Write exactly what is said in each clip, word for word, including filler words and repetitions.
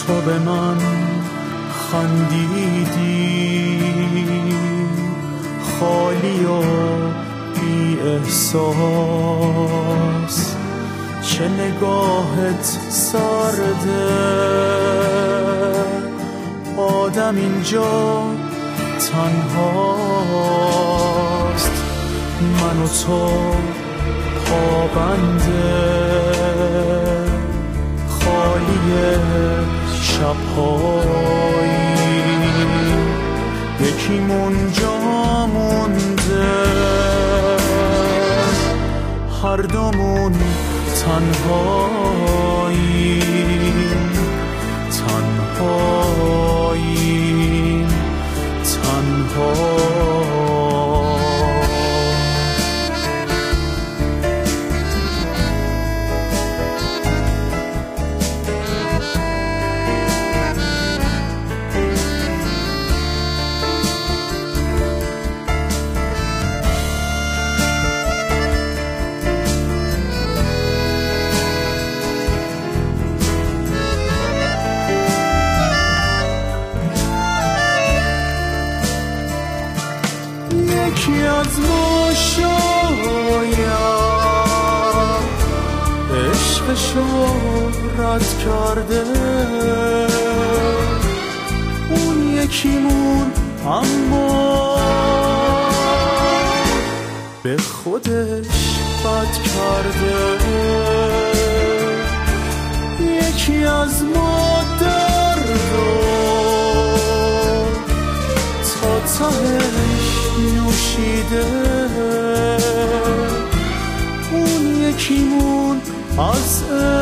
تو به من خندیدی خالی و بی احساس، چه نگاهت سرده. آدم اینجا تنهاست، من و تو پابنده خالی شب‌هایی، یکیمون جا مونده، هر دومون تنهاییم تنهاییم تنهاییم. یکی از ما شاید عشقشو رد کرده، اون یکیمون اما به خودش بد کرده. یکی از ما دردو تا تهش نوشیده، اون یکیمون از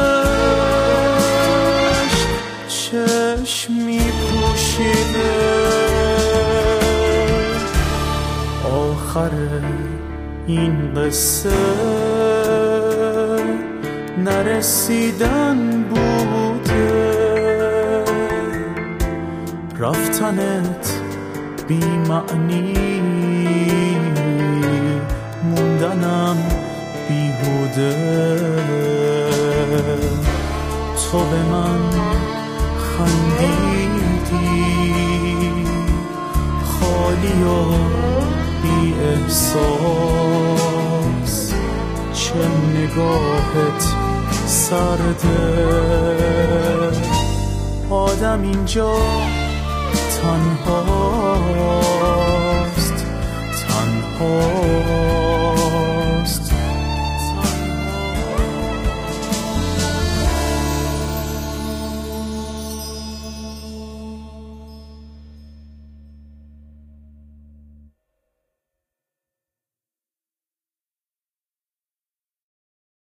عشق چشم میپوشیده. آخر این قصه نرسیدن بوده، رفتنت بی معنی، موندنم بیهوده. تو به من خندیدی خالی و بی احساس، چه نگاهت سرده. آدم اینجا تنهاست تنها